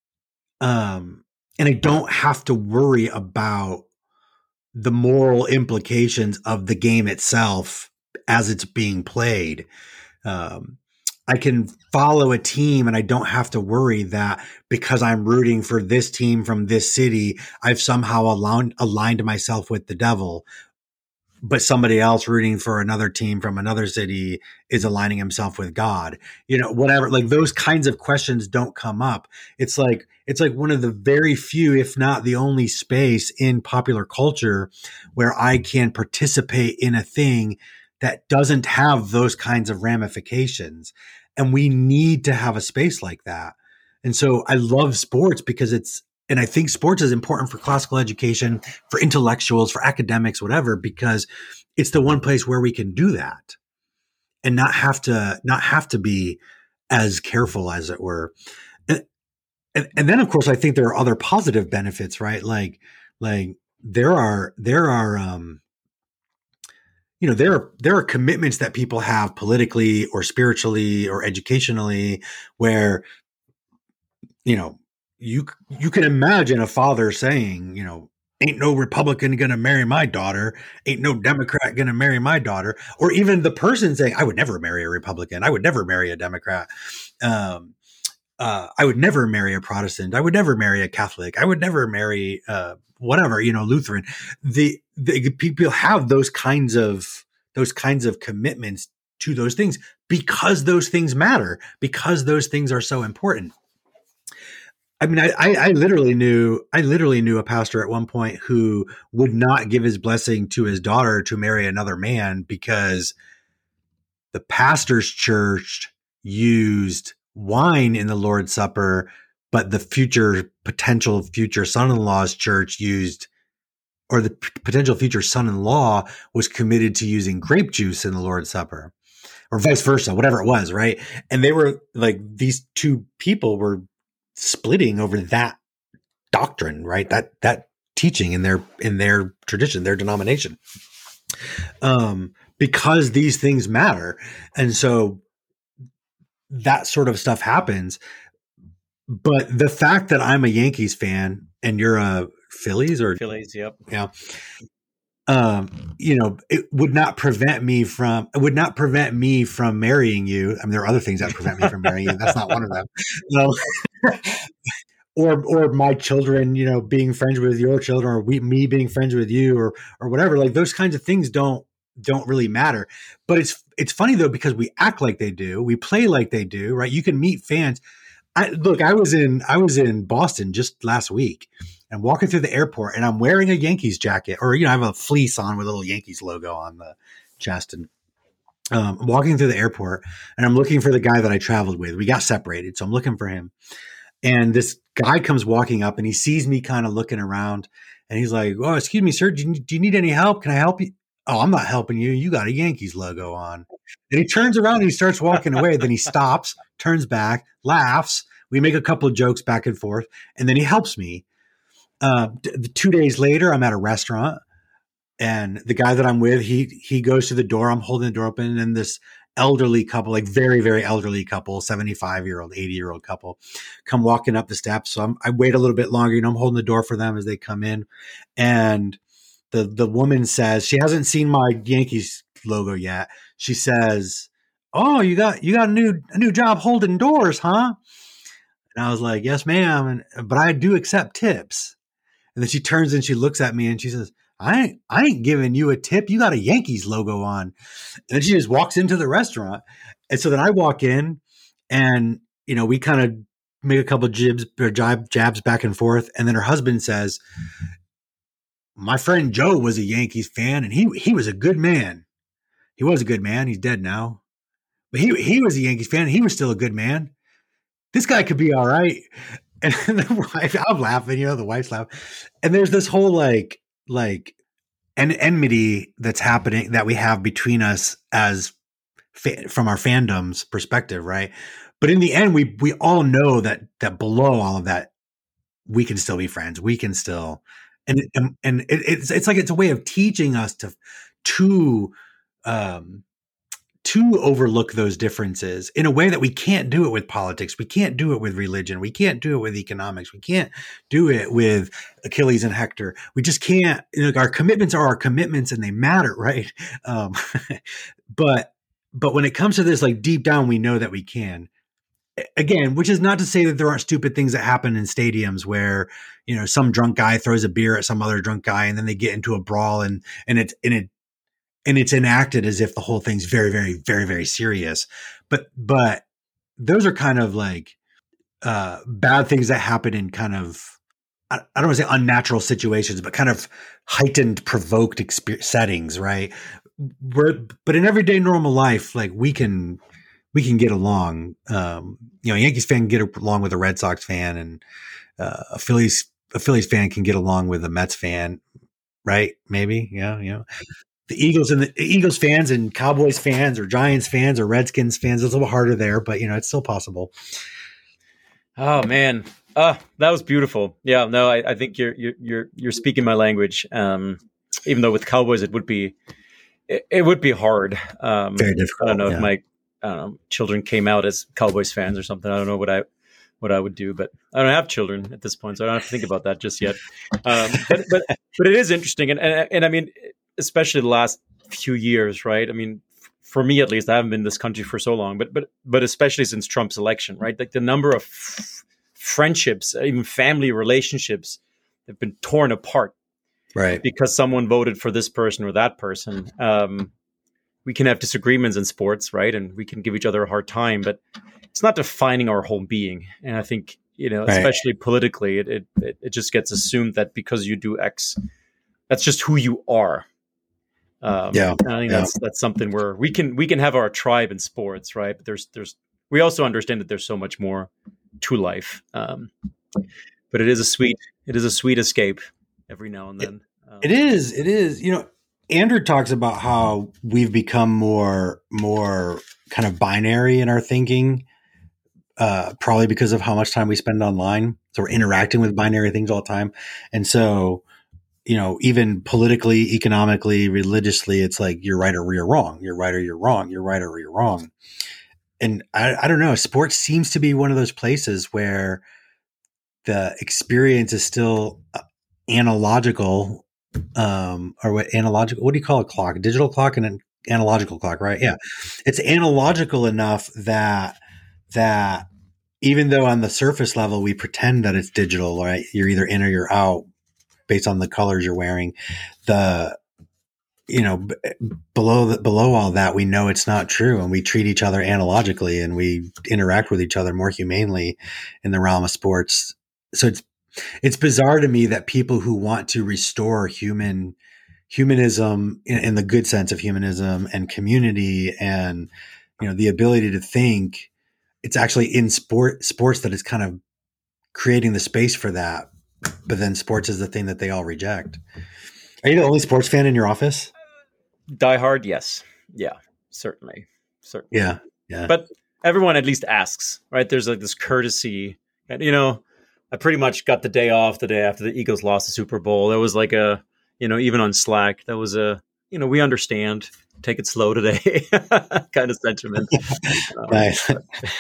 S3: um and I don't have to worry about the moral implications of the game itself as it's being played. Um I can follow a team and I don't have to worry that because I'm rooting for this team from this city, I've somehow aligned, aligned myself with the devil. But somebody else rooting for another team from another city is aligning himself with God, you know, whatever, like those kinds of questions don't come up. It's like, it's like one of the very few, if not the only space in popular culture where I can participate in a thing that doesn't have those kinds of ramifications. And we need to have a space like that. And so I love sports because it's, and I think sports is important for classical education, for intellectuals, for academics, whatever, because it's the one place where we can do that and not have to, not have to be as careful as it were. And, and, and then of course, I think there are other positive benefits, right? Like, like there are, there are, um, you know, there are, there are commitments that people have politically or spiritually or educationally where, you know, you, you can imagine a father saying, you know, ain't no Republican going to marry my daughter. Ain't no Democrat going to marry my daughter. Or even the person saying, I would never marry a Republican. I would never marry a Democrat. Um, uh, I would never marry a Protestant. I would never marry a Catholic. I would never marry, uh, whatever, you know, Lutheran. The, the people have those kinds of, those kinds of commitments to those things because those things matter, because those things are so important. I mean, I, I, I literally knew, I literally knew a pastor at one point who would not give his blessing to his daughter to marry another man because the pastor's church used wine in the Lord's Supper, but the future potential future son-in-law's church used, or the p- potential future son-in-law was committed to using grape juice in the Lord's Supper, or vice versa, whatever it was, right? And they were like, these two people were splitting over that doctrine, right? That, that teaching in their, in their tradition, their denomination, um, because these things matter. And so that sort of stuff happens. But the fact that I'm a Yankees fan and you're a Phillies or
S2: Phillies, yep.
S3: Yeah. Um, you know, it would not prevent me from, it would not prevent me from marrying you. I mean, there are other things that prevent me from marrying you. That's not one of them. No. or, or my children, you know, being friends with your children, or we, me being friends with you, or, or whatever. Like those kinds of things don't, don't really matter. But it's, it's funny though, because we act like they do. We play like they do, right? You can meet fans. I, look, I was in, I was in Boston just last week. I'm walking through the airport and I'm wearing a Yankees jacket, or, you know, I have a fleece on with a little Yankees logo on the chest. And um, I'm walking through the airport and I'm looking for the guy that I traveled with. We got separated. So I'm looking for him. And this guy comes walking up and he sees me kind of looking around and he's like, oh, excuse me, sir. Do you, do you need any help? Can I help you? Oh, I'm not helping you. You got a Yankees logo on. And he turns around and he starts walking away. Then he stops, turns back, laughs. We make a couple of jokes back and forth. And then he helps me. Uh, d- two days later, I'm at a restaurant and the guy that I'm with, he, he goes to the door. I'm holding the door open and this elderly couple, like very, very elderly couple, seventy-five year old, eighty year old couple come walking up the steps. So I'm, I wait a little bit longer, you know, I'm holding the door for them as they come in. And the, the woman says, she hasn't seen my Yankees logo yet. She says, oh, you got you got a new a new job holding doors, huh? And I was like, yes, ma'am. And, but I do accept tips. And then she turns and she looks at me and she says, I ain't, I ain't giving you a tip. You got a Yankees logo on. And then she just walks into the restaurant. And so then I walk in and, you know, we kind of make a couple of jibs or jab, jabs back and forth. And then her husband says, my friend Joe was a Yankees fan and he, he was a good man. He was a good man. He's dead now. But he, he was a Yankees fan and he was still a good man. This guy could be all right. And the wife, I'm laughing, you know, the wife's laughing. And there's this whole like, like en- enmity that's happening that we have between us as fa- from our fandom's perspective. Right. But in the end, we, we all know that, that below all of that, we can still be friends. We can still, and, and, and it, it's, it's like, it's a way of teaching us to, to, um, to overlook those differences in a way that we can't do it with politics. We can't do it with religion. We can't do it with economics. We can't do it with Achilles and Hector. We just can't, you know, our commitments are our commitments and they matter. Right. Um, but, but when it comes to this, like deep down, we know that we can. Again, which is not to say that there aren't stupid things that happen in stadiums where, you know, some drunk guy throws a beer at some other drunk guy and then they get into a brawl and, and it, and it, and it's enacted as if the whole thing's very, very, very, very serious. But, but those are kind of like, uh, bad things that happen in kind of, I, I don't want to say unnatural situations, but kind of heightened, provoked experience settings. Right. We're, but in everyday normal life, like we can, we can get along. Um, you know, a Yankees fan can get along with a Red Sox fan and, uh, a Phillies, a Phillies fan can get along with a Mets fan. Right. Maybe. Yeah. You know, the Eagles and the Eagles fans and Cowboys fans or Giants fans or Redskins fans, it's a little harder there, but you know, it's still possible.
S2: Oh man. Uh, that was beautiful. Yeah, no, I, I think you're, you're, you're, you're speaking my language. Um, even though with Cowboys, it would be, it, it would be hard. Um,
S3: Very difficult.
S2: I don't know
S3: yeah.
S2: if my I don't know, children came out as Cowboys fans or something. I don't know what I, what I would do, but I don't have children at this point, so I don't have to think about that just yet. Um, but, but, but it is interesting. And, and, and I mean, especially the last few years, right? I mean, for me, at least, I haven't been in this country for so long, but, but, but especially since Trump's election, right? Like the number of f- friendships, even family relationships have been torn apart,
S3: right?
S2: Because someone voted for this person or that person. Um, we can have disagreements in sports, right? And we can give each other a hard time, but it's not defining our whole being. And I think, you know,
S3: Right.
S2: especially politically, it, it it just gets assumed that because you do X, that's just who you are. Um,
S3: Yeah,
S2: and I think
S3: yeah.
S2: that's that's something where we can we can have our tribe in sports, right? But there's there's we also understand that there's so much more to life. Um, but it is a sweet it is a sweet escape every now and then. Um,
S3: It is. It is. You know, Andrew talks about how we've become more, more kind of binary in our thinking, uh, probably because of how much time we spend online. So we're interacting with binary things all the time. And so, you know, even politically, economically, religiously, it's like you're right or you're wrong. You're right or you're wrong. You're right or you're wrong. And I, I don't know. Sports seems to be one of those places where the experience is still analogical. Um, or what analogical, what do you call a clock? A digital clock and an analogical clock, right? Yeah. It's analogical enough that, that even though on the surface level, we pretend that it's digital, right? You're either in or you're out based on the colors you're wearing. The, you know, b- below the, below all that, we know it's not true. And we treat each other analogically and we interact with each other more humanely in the realm of sports. So it's, It's bizarre to me that people who want to restore human humanism in, in the good sense of humanism and community and, you know, the ability to think, it's actually in sport sports that is kind of creating the space for that. But then sports is the thing that they all reject. Are you the only sports fan in your office?
S2: Die hard, yes, yeah, certainly, certainly.
S3: Yeah. Yeah.
S2: But everyone at least asks, right? There's like this courtesy, and you know. I pretty much got the day off the day after the Eagles lost the Super Bowl. That was like a, you know, even on Slack, that was a, you know, we understand, take it slow today kind of sentiment.
S3: Nice.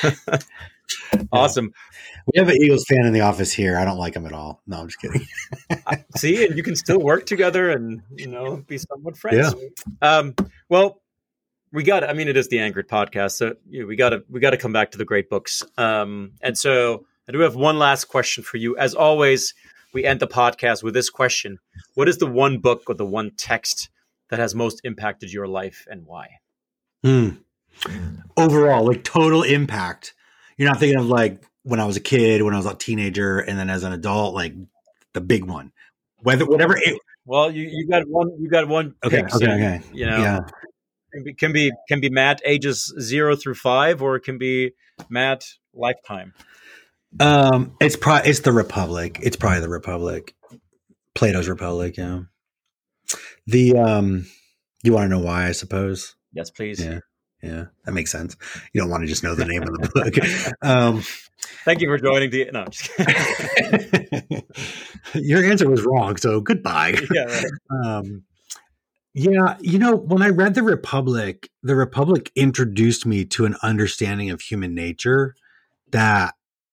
S2: Awesome.
S3: We have an Eagles fan in the office here. I don't like him at all. No, I'm just kidding.
S2: See, and you can still work together and, you know, be somewhat friends. Yeah. Um, well, we got, I mean, it is the Anchored podcast, so you know, we got to, we got to come back to the great books. Um, and so I do have one last question for you. As always, we end the podcast with this question. What is the one book or the one text that has most impacted your life and why?
S3: Hmm. Overall, like total impact. You're not thinking of like when I was a kid, when I was a teenager, and then as an adult, like the big one. Whether whatever it,
S2: well, you, you got one, you got one.
S3: Okay,
S2: pick,
S3: okay,
S2: so,
S3: okay.
S2: You know,
S3: yeah.
S2: Can be, can be can be Matt ages zero through five, or it can be Matt lifetime.
S3: Um, it's probably it's the Republic. It's probably the Republic, Plato's Republic. Yeah. The um, you want to know why? I suppose.
S2: Yes, please.
S3: Yeah, yeah, that makes sense. You don't want to just know the name of the book. Um,
S2: Thank you for joining the. No, I'm just kidding.
S3: Your answer was wrong, so goodbye.
S2: Yeah. Right.
S3: Um, Yeah, you know, when I read The Republic, The Republic introduced me to an understanding of human nature that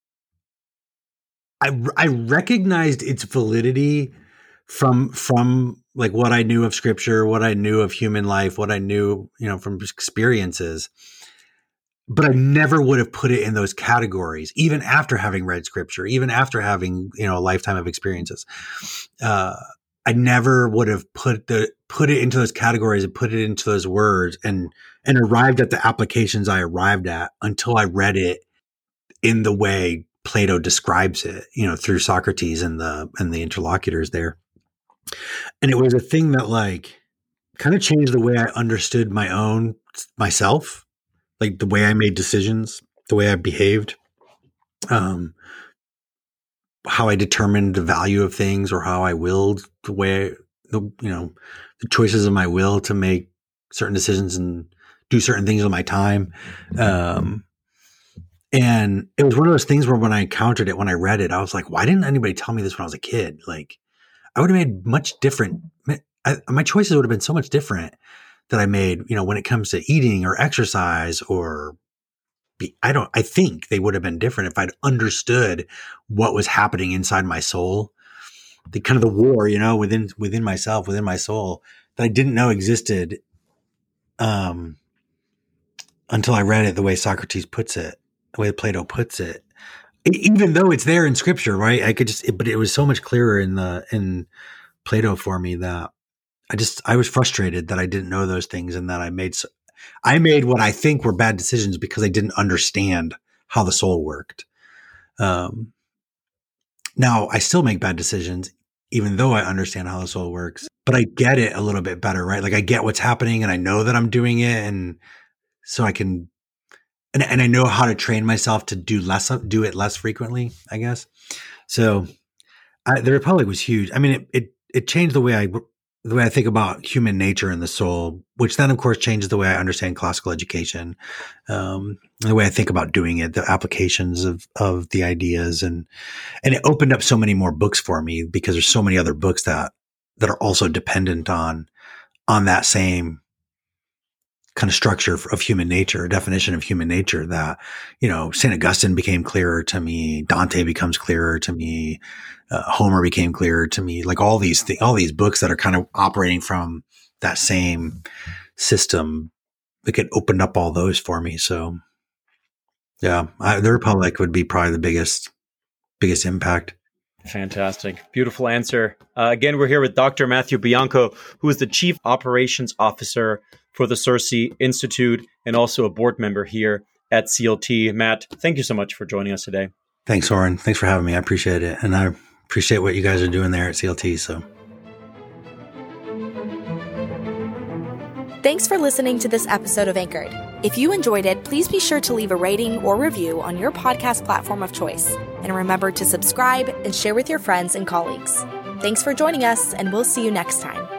S3: I I recognized its validity from from like what I knew of Scripture, what I knew of human life, what I knew, you know, from experiences. But I never would have put it in those categories, even after having read Scripture, even after having, you know, a lifetime of experiences. Uh, I never would have put the put it into those categories and put it into those words and and arrived at the applications I arrived at until I read it in the way Plato describes it, you know, through Socrates and the and the interlocutors there. And it was a thing that like kind of changed the way I understood my own myself, like the way I made decisions, the way I behaved. Um how I determined the value of things or how I willed the way, the, you know, the choices of my will to make certain decisions and do certain things with my time. Um, and it was one of those things where when I encountered it, when I read it, I was like, why didn't anybody tell me this when I was a kid? Like I would have made much different. I, my choices would have been so much different that I made, you know, when it comes to eating or exercise or Be, I don't, I think they would have been different if I'd understood what was happening inside my soul, the kind of the war, you know, within, within myself, within my soul that I didn't know existed, um, until I read it the way Socrates puts it, the way Plato puts it, even though it's there in Scripture, right? I could just, it, but it was so much clearer in the, in Plato for me that I just, I was frustrated that I didn't know those things and that I made so, I made what I think were bad decisions because I didn't understand how the soul worked. Um, now I still make bad decisions, even though I understand how the soul works, but I get it a little bit better, right? Like I get what's happening and I know that I'm doing it. And so I can, and, and I know how to train myself to do less, do it less frequently, I guess. So I, the Republic was huge. I mean, it, it, it changed the way I the way I think about human nature and the soul, which then of course changes the way I understand classical education, um, the way I think about doing it, the applications of, of the ideas. And, and it opened up so many more books for me because there's so many other books that, that are also dependent on, on that same kind of structure of human nature, definition of human nature that, you know, Saint Augustine became clearer to me. Dante becomes clearer to me. Uh, Homer became clearer to me. Like all these, th- all these books that are kind of operating from that same system, like it opened up all those for me. So yeah, I, the Republic would be probably the biggest, biggest impact.
S2: Fantastic. Beautiful answer. Uh, again, we're here with Doctor Matthew Bianco, who is the Chief Operations Officer for the CiRCE Institute and also a board member here at C L T. Matt, thank you so much for joining us today.
S3: Thanks, Oren. Thanks for having me. I appreciate it. And I appreciate what you guys are doing there at C L T. So
S1: thanks for listening to this episode of Anchored. If you enjoyed it, please be sure to leave a rating or review on your podcast platform of choice. And remember to subscribe and share with your friends and colleagues. Thanks for joining us, and we'll see you next time.